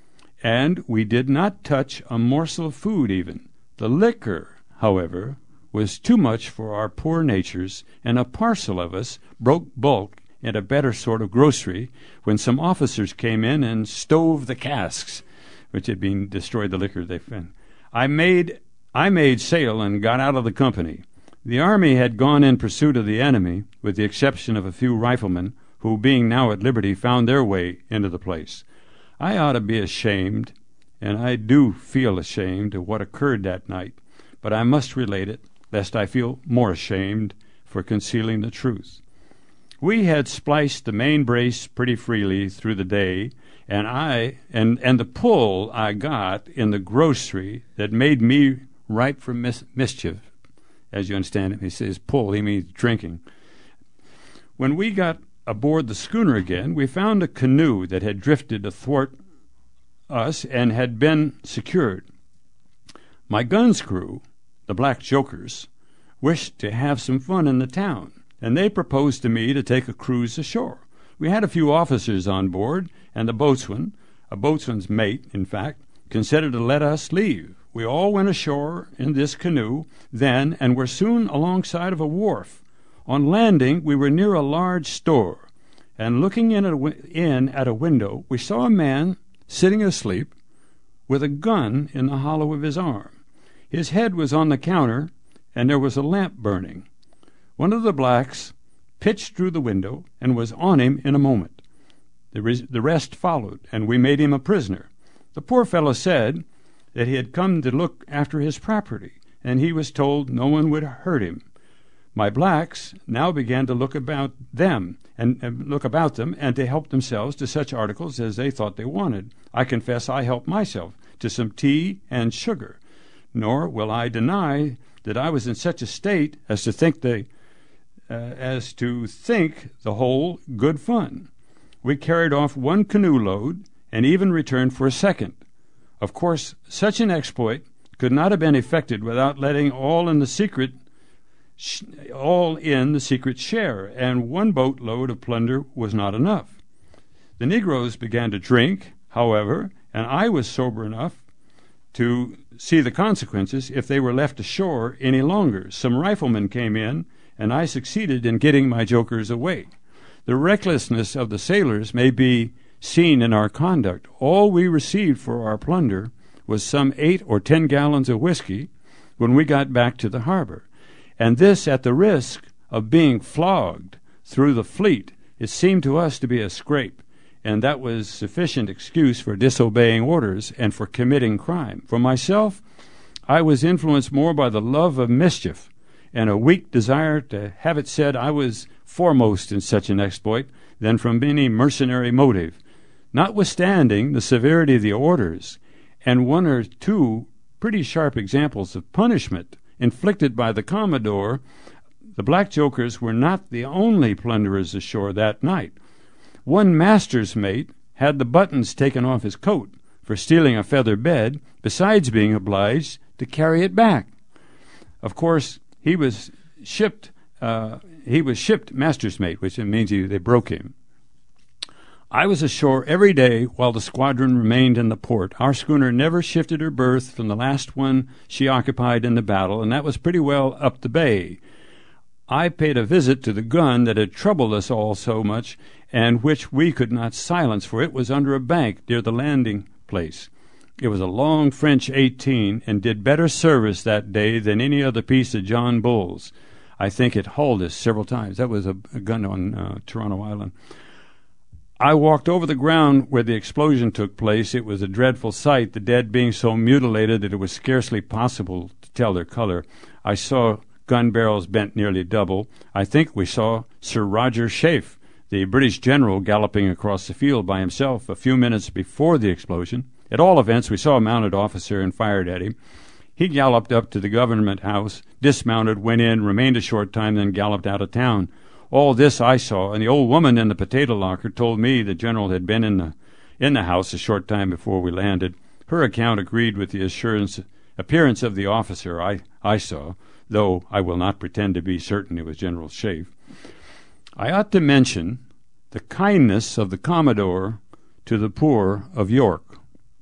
and we did not touch a morsel of food even. The liquor, however, was too much for our poor natures, and a parcel of us broke bulk in a better sort of grocery when some officers came in and stove the casks, which had been destroyed the liquor they found. I made sail and got out of the company. The army had gone in pursuit of the enemy, with the exception of a few riflemen, who, being now at liberty, found their way into the place. I ought to be ashamed, and I do feel ashamed of what occurred that night, but I must relate it, lest I feel more ashamed for concealing the truth. We had spliced the main brace pretty freely through the day, and the pull I got in the grocery that made me ripe for mischief. As you understand it, he says pull, he means drinking. When we got aboard the schooner again, we found a canoe that had drifted athwart us and had been secured. My gun's crew, the Black Jokers, wished to have some fun in the town, and they proposed to me to take a cruise ashore. We had a few officers on board, and the boatswain, a boatswain's mate, in fact, consented to let us leave. We all went ashore in this canoe then, and were soon alongside of a wharf. On landing, we were near a large store, and looking in at a window, we saw a man sitting asleep with a gun in the hollow of his arm. His head was on the counter, and there was a lamp burning. One of the blacks pitched through the window and was on him in a moment. The rest followed, and we made him a prisoner. The poor fellow said that he had come to look after his property, and he was told no one would hurt him. My blacks now began to look about them and to help themselves to such articles as they thought they wanted. I confess I helped myself to some tea and sugar, nor will I deny that I was in such a state as to think the whole good fun. We carried off one canoe load and even returned for a second. Of course, such an exploit could not have been effected without letting all in the secret share, and one boat load of plunder was not enough. The Negroes began to drink, however, and I was sober enough to see the consequences if they were left ashore any longer. Some riflemen came in, and I succeeded in getting my jokers away. The recklessness of the sailors may be seen in our conduct. All we received for our plunder was some 8 or 10 gallons of whiskey when we got back to the harbor, and this at the risk of being flogged through the fleet. It seemed to us to be a scrape, and that was sufficient excuse for disobeying orders and for committing crime. For myself, I was influenced more by the love of mischief and a weak desire to have it said I was foremost in such an exploit than from any mercenary motive. Notwithstanding the severity of the orders and one or two pretty sharp examples of punishment inflicted by the Commodore, the black jokers were not the only plunderers ashore that night. One master's mate had the buttons taken off his coat for stealing a feather bed, besides being obliged to carry it back. Of course, he was shipped master's mate, which means they broke him. I was ashore every day while the squadron remained in the port. Our schooner never shifted her berth from the last one she occupied in the battle, and that was pretty well up the bay. I paid a visit to the gun that had troubled us all so much, and which we could not silence, for it was under a bank near the landing place. It was a long French 18, and did better service that day than any other piece of John Bull's. I think it hauled us several times. That was a gun on Toronto Island. I walked over the ground where the explosion took place. It was a dreadful sight, the dead being so mutilated that it was scarcely possible to tell their color. I saw gun barrels bent nearly double. I think we saw Sir Roger Sheaffe, the British general, galloping across the field by himself a few minutes before the explosion. At all events, we saw a mounted officer and fired at him. He galloped up to the government house, dismounted, went in, remained a short time, then galloped out of town. All this I saw, and the old woman in the potato locker told me the general had been in the house a short time before we landed. Her account agreed with the appearance of the officer I saw, though I will not pretend to be certain it was General Sheaffe. I ought to mention the kindness of the Commodore to the poor of York.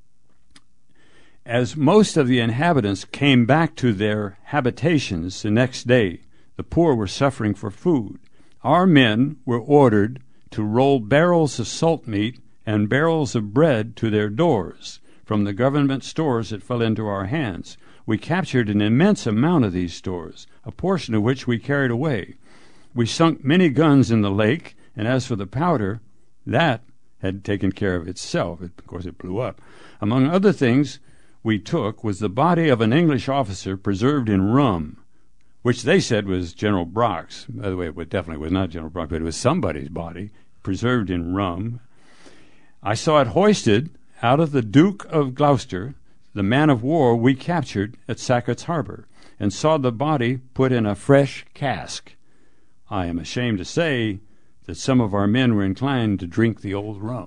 As most of the inhabitants came back to their habitations the next day, the poor were suffering for food. Our men were ordered to roll barrels of salt meat and barrels of bread to their doors from the government stores that fell into our hands. We captured an immense amount of these stores, a portion of which we carried away. We sunk many guns in the lake, and as for the powder, that had taken care of itself. Of course, it blew up. Among other things we took was the body of an English officer preserved in rum, which they said was General Brock's. By the way, it definitely was not General Brock, but it was somebody's body, preserved in rum. I saw it hoisted out of the Duke of Gloucester, the man-of-war we captured at Sackett's Harbor, and saw the body put in a fresh cask. I am ashamed to say that some of our men were inclined to drink the old rum.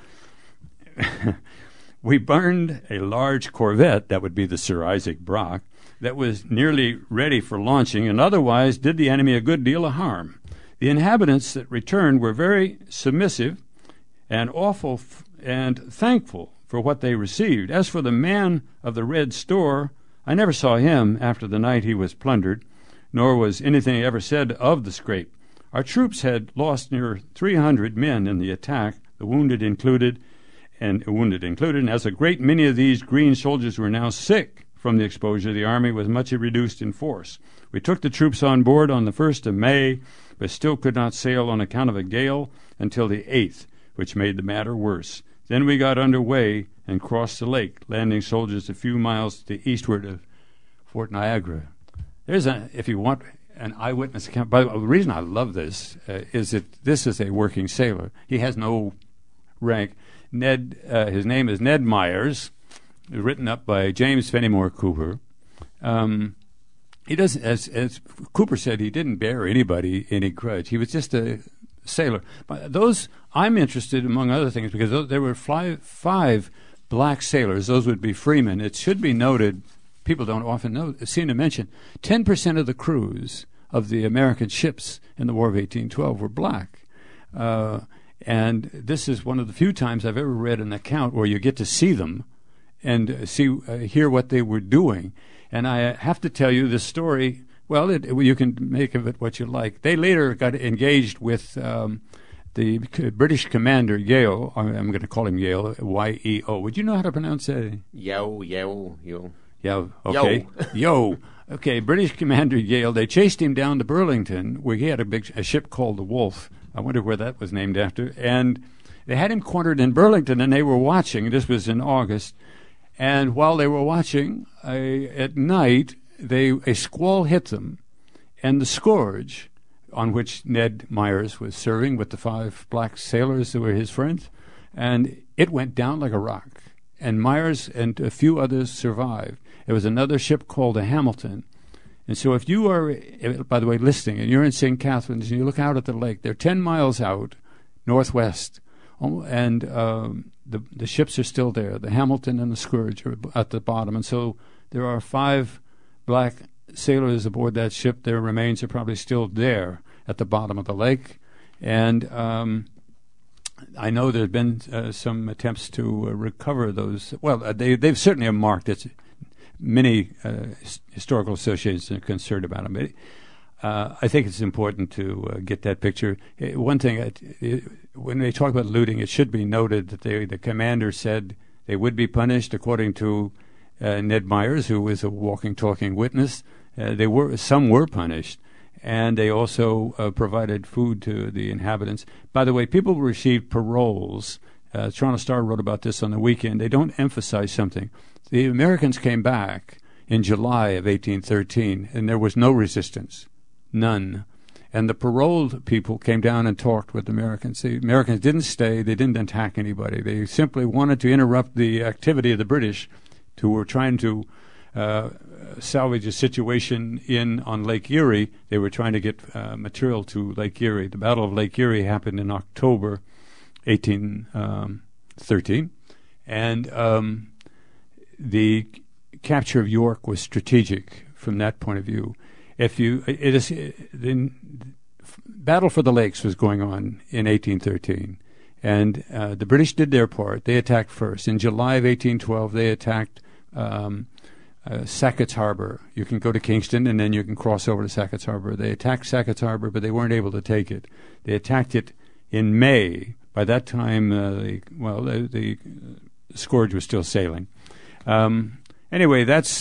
We burned a large corvette, that would be the Sir Isaac Brock, that was nearly ready for launching, and otherwise did the enemy a good deal of harm. The inhabitants that returned were very submissive and and thankful for what they received. As for the man of the red store, I never saw him after the night he was plundered, nor was anything ever said of the scrape. Our troops had lost near 300 men in the attack, the wounded included, and as a great many of these green soldiers were now sick from the exposure, the army was much reduced in force. We took the troops on board on the 1st of May, but still could not sail on account of a gale until the 8th, which made the matter worse. Then we got under way and crossed the lake, landing soldiers a few miles to the eastward of Fort Niagara. If you want an eyewitness account, by the way, the reason I love this is that this is a working sailor. He has no rank. His name is Ned Myers, written up by James Fenimore Cooper. He doesn't, as Cooper said, he didn't bear anybody any grudge. He was just a sailor. But those, I'm interested, among other things, because there were five black sailors. Those would be freemen. It should be noted, people don't often seem to mention, 10% of the crews of the American ships in the War of 1812 were black. And this is one of the few times I've ever read an account where you get to see them and hear what they were doing. And I have to tell you this story. Well, you can make of it what you like. They later got engaged with the British commander, Yeo. I'm going to call him Yeo, Y-E-O. Would you know how to pronounce that? Yeo. Yeah, okay. Yo. Okay, British commander Yale. They chased him down to Burlington, where he had a ship called the Wolf. I wonder where that was named after. And they had him cornered in Burlington, and they were watching. This was in August. And while they were watching, at night, a squall hit them, and the Scourge, on which Ned Myers was serving with the 5 black sailors who were his friends, and it went down like a rock. And Myers and a few others survived. There was another ship called the Hamilton. And so if you are, by the way, listening, and you're in St. Catharines and you look out at the lake, they're 10 miles out northwest, and the ships are still there. The Hamilton and the Scourge are at the bottom. And so there are 5 black sailors aboard that ship. Their remains are probably still there at the bottom of the lake. And I know there have been some attempts to recover those. Well, they've certainly marked it. Many historical associations are concerned about them. But, I think it's important to get that picture. One thing, when they talk about looting, it should be noted that the commander said they would be punished according to Ned Myers, who was a walking, talking witness. Some were punished. And they also provided food to the inhabitants. By the way, people received paroles. Toronto Star wrote about this on the weekend. They don't emphasize something. The Americans came back in July of 1813, and there was no resistance, none. And the paroled people came down and talked with the Americans. The Americans didn't stay. They didn't attack anybody. They simply wanted to interrupt the activity of the British, who were trying to salvage a situation on Lake Erie. They were trying to get material to Lake Erie. The Battle of Lake Erie happened in October 1813, and the capture of York was strategic from that point of view. The Battle for the Lakes was going on in 1813, and the British did their part. They attacked first. In July of 1812, they attacked Sackett's Harbor. You can go to Kingston, and then you can cross over to Sackett's Harbor. They attacked Sackett's Harbor, but they weren't able to take it. They attacked it in May. By that time, the Scourge was still sailing. Anyway, that's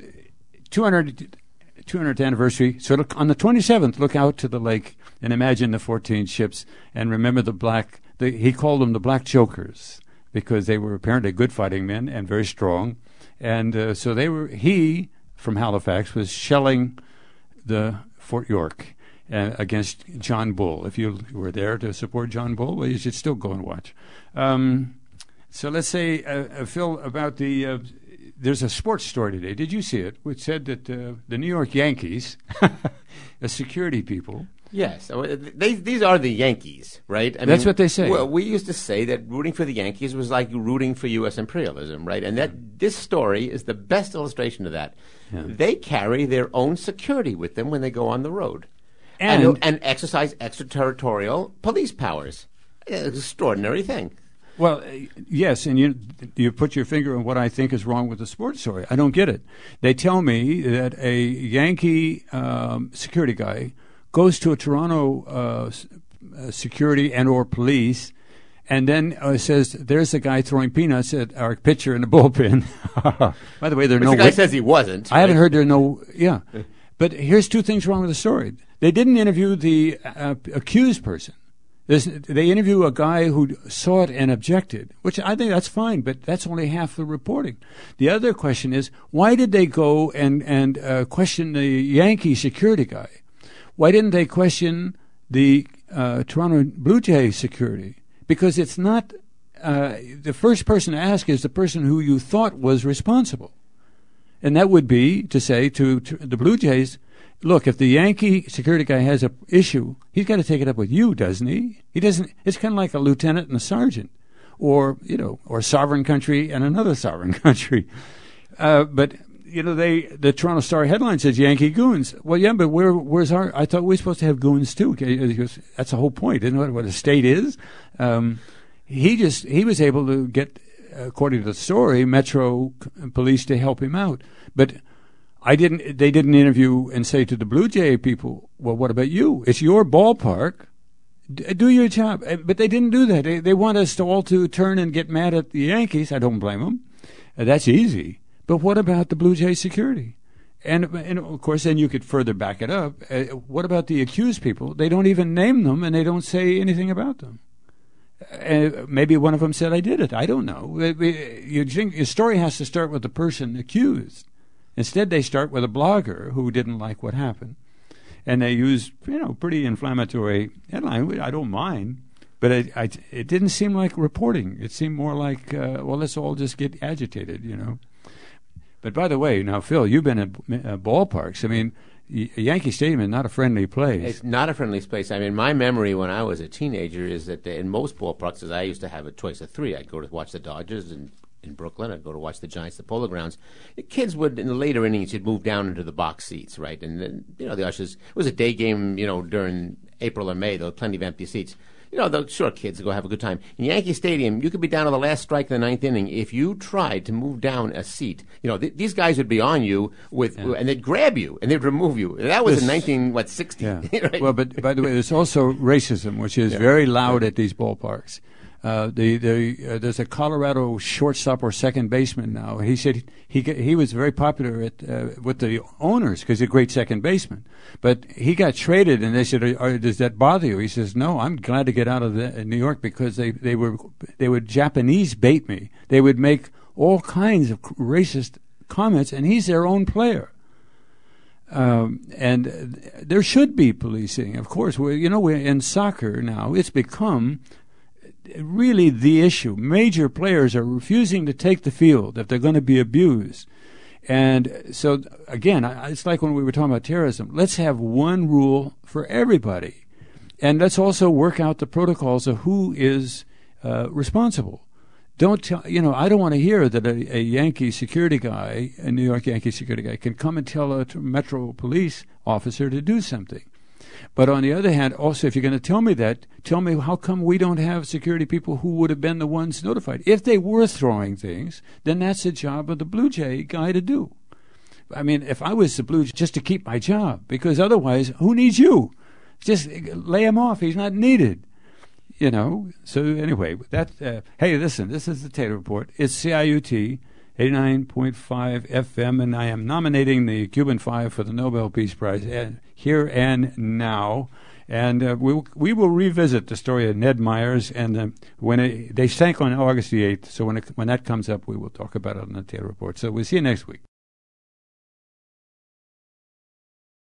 200th anniversary. So look, on the 27th, look out to the lake and imagine the 14 ships, and remember he called them the Black Jokers, because they were apparently good fighting men and very strong. And so he, from Halifax, was shelling the Fort York against John Bull. If you were there to support John Bull, well, you should still go and watch. So let's say, Phil, about there's a sports story today. Did you see it? Which said that the New York Yankees, the security people. Yes, these are the Yankees, right? That's what they say. Well, we used to say that rooting for the Yankees was like rooting for U.S. imperialism, right? And this story is the best illustration of that. Yeah. They carry their own security with them when they go on the road, and exercise extraterritorial police powers. It's an extraordinary thing. Well, yes, and you put your finger on what I think is wrong with the sports story. I don't get it. They tell me that a Yankee security guy goes to a Toronto security and or police, and then says, "There's a guy throwing peanuts at our pitcher in the bullpen." By the way, the guy says he wasn't. I haven't heard there no. Yeah, but here's 2 things wrong with the story. They didn't interview the accused person. They interview a guy who saw it and objected, which I think that's fine, but that's only half the reporting. The other question is, why did they go and question the Yankee security guy? Why didn't they question the Toronto Blue Jays security? Because it's not the first person to ask is the person who you thought was responsible. And that would be to say to the Blue Jays, look, if the Yankee security guy has a issue, he's got to take it up with you, doesn't he? He doesn't. It's kind of like a lieutenant and a sergeant, or a sovereign country and another sovereign country. But the Toronto Star headline says Yankee goons. Well, yeah, but where's our? I thought we were supposed to have goons too. That's the whole point, isn't it? What a state is. He was able to get, according to the story, Metro police to help him out, but. They didn't interview and say to the Blue Jay people, well, what about you? It's your ballpark. Do your job. But they didn't do that. They want us to all to turn and get mad at the Yankees. I don't blame them. That's easy. But what about the Blue Jay security? And of course, then you could further back it up. What about the accused people? They don't even name them, and they don't say anything about them. Maybe one of them said, I did it. I don't know. Your story has to start with the person accused. Instead, they start with a blogger who didn't like what happened, and they use pretty inflammatory headline. I don't mind, but it didn't seem like reporting. It seemed more like let's all just get agitated, But by the way, now Phil, you've been at ballparks. I mean, Yankee Stadium is not a friendly place. It's not a friendly place. I mean, my memory when I was a teenager is that in most ballparks, I used to have a choice of three. I'd go to watch the Dodgers in Brooklyn. I'd go to watch the Giants, the Polo Grounds. The kids would, in the later innings, you'd move down into the box seats, right? And then, the ushers, it was a day game, during April or May. There were plenty of empty seats. The kids go have a good time. In Yankee Stadium, you could be down to the last strike in the ninth inning. If you tried to move down a seat, these guys would be on you and they'd grab you and they'd remove you. That was in 1960. Yeah. Right? Well, but by the way, there's also racism, which is very loud at these ballparks. There's a Colorado shortstop or second baseman now. He said he was very popular with the owners because he's a great second baseman. But he got traded, and they said, "Does that bother you?" He says, "No, I'm glad to get out of New York because they would Japanese bait me. They would make all kinds of racist comments, and he's their own player." And there should be policing, of course. We're in soccer now. It's become really the issue. Major players are refusing to take the field if they're going to be abused. And so, again, it's like when we were talking about terrorism. Let's have one rule for everybody. And let's also work out the protocols of who is responsible. Don't tell, I don't want to hear that a Yankee security guy, a New York Yankee security guy, can come and tell a Metro police officer to do something. But on the other hand, also, if you're going to tell me that, tell me how come we don't have security people who would have been the ones notified. If they were throwing things, then that's the job of the Blue Jay guy to do. I mean, if I was the Blue Jay, just to keep my job, because otherwise, who needs you? Just lay him off. He's not needed. So anyway, hey, listen, this is the Taylor Report. It's CIUT 89.5 FM, and I am nominating the Cuban Five for the Nobel Peace Prize here and now. And we will revisit the story of Ned Myers, and they sank on August the 8th. So when that comes up, we will talk about it on the Taylor Report. So we'll see you next week.